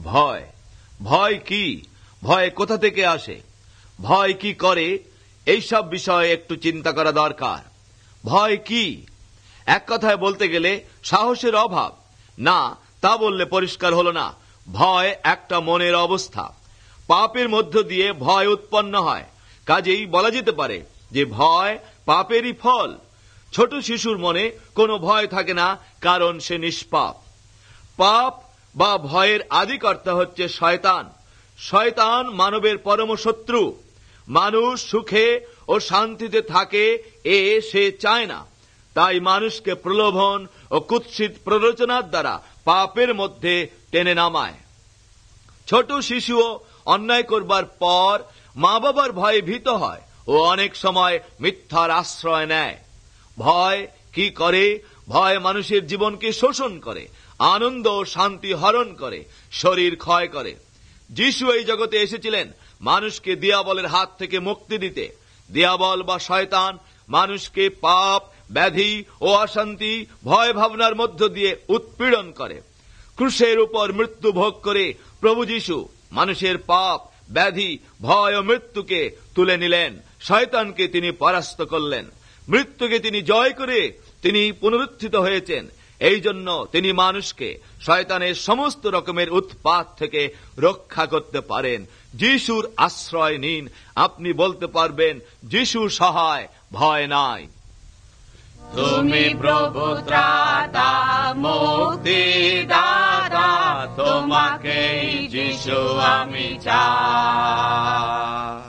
ভয়। ভয় কি? ভয় কোথা থেকে আসে? ভয় কি করে? এইসব বিষয়ে একটু চিন্তা করা দরকার। ভয় কি? এক কথায় বলতে গেলে সাহসের অভাব। না, তা বললে পরিষ্কার হলো না। ভয় একটা মনের অবস্থা। পাপের মধ্য দিয়ে ভয় উৎপন্ন হয়। কাজেই বলা যেতে পারে যে ভয় পাপেরই ফল। ছোট শিশুর মনে কোনো ভয় থাকে না, কারণ সে নিষ্পাপ। পাপ বা ভয়ের আদিকর্তা হচ্ছে শয়তান। শয়তান মানবের পরম শত্রু। মানুষ সুখে ও শান্তিতে থাকে সে চায় না। তাই মানুষকে প্রলোভন ও কুৎসিত প্ররোচনার দ্বারা পাপের মধ্যে টেনে নামায়। ছোট শিশুও অন্যায় করবার পর মা বাবার ভয়ে ভীত হয় ও অনেক সময় মিথ্যার আশ্রয় নেয়। ভয় কি করে? ভয় মানুষের জীবনকে শোষণ করে, আনন্দ ও শান্তি হরণ করে, শরীর ক্ষয় করে। যিশু এই জগতে এসেছিলেন মানুষকে দিয়াবলের হাত থেকে মুক্তি দিতে। দিয়াবল বা শয়তান মানুষকে পাপ, ব্যাধি ও অশান্তি, ভয় ভাবনার মধ্য দিয়ে উৎপীড়ন করে। ক্রুশের উপর মৃত্যু ভোগ করে প্রভু যিশু মানুষের পাপ, ব্যাধি, ভয় ও মৃত্যুকে তুলে নিলেন। শয়তানকে তিনি পরাস্ত করলেন। মৃত্যুকে তিনি জয় করে তিনি পুনরুত্থিত হয়েছেন। এই জন্য তিনি মানুষকে শয়তানের সমস্ত রকমের উৎপাত থেকে রক্ষা করতে পারেন। যিশুর আশ্রয় নিন। আপনি বলতে পারবেন, যিশু সহায়, ভয় নাই। তুমি প্রভু ত্রাতা, মুক্তিদাতা, তোমাকেই যিশু আমি চাই।